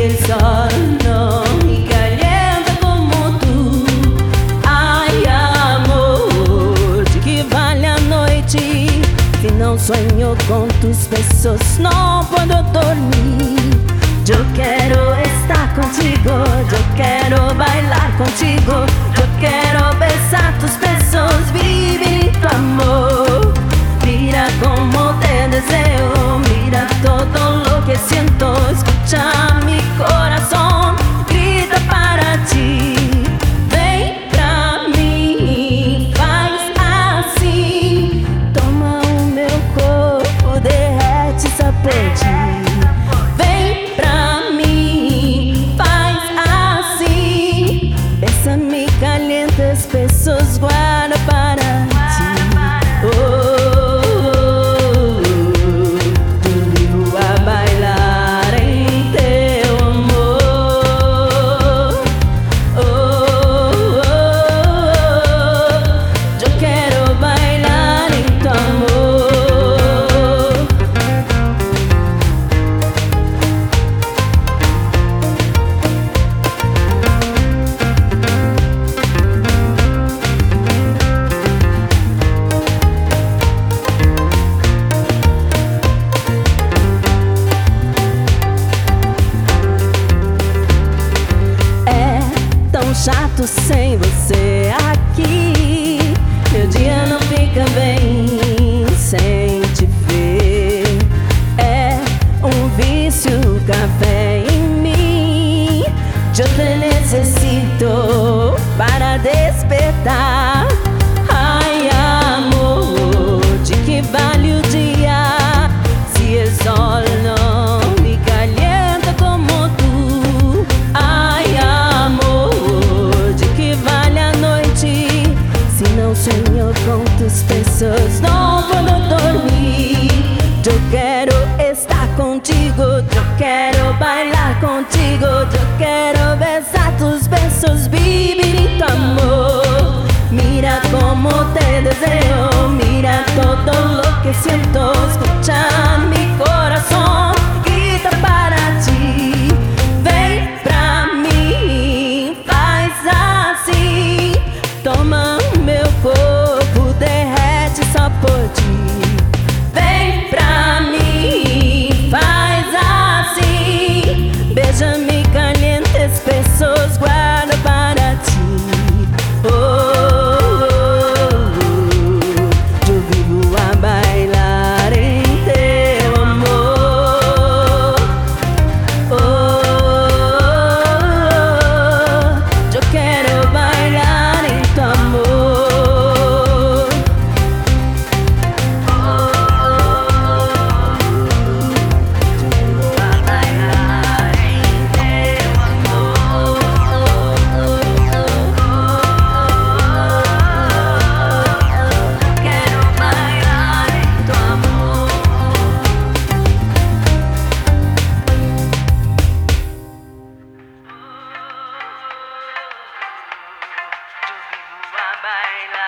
el sol no me calienta como tú. Ai, amor, de que vale a noite se não sonho com tus besos? Não puedo dormir. Eu quero estar contigo, eu quero bailar contigo, eu quero besar tus besos, vivir tu amor. Mira como te deseo, mira todo lo que siento, escucha mi corazón, grita para ti. Vem pra mim, faz assim, toma o meu corpo, derrete só por ti. Vem pra mim, faz assim, bésame, calientes besos guardo para ti. Chato sem você aqui, meu dia não fica bem sem te ver. É um vício, café em mim. Eu te necessito para despertar. Ai, amor, de que vale o dia se el sol não me calienta como tu? Ai, amor, sonho com tus besos, não puedo dormir. Eu quero estar contigo, eu quero bailar contigo, eu quero besar tus besos, vivir tu amor. Mira como te deseo, mira todo lo que siento, escucha mi corazón, grita para ti. Vem pra mim, faz assim, toma meu corpo, derrete só por ti. Vem pra mim, faz assim, beija-me, calientes besos guardo para ti. Oh, oh, oh, eu vivo a bailar em teu amor. Oh, oh, oh, eu quero bailar em teu amor. Bailar.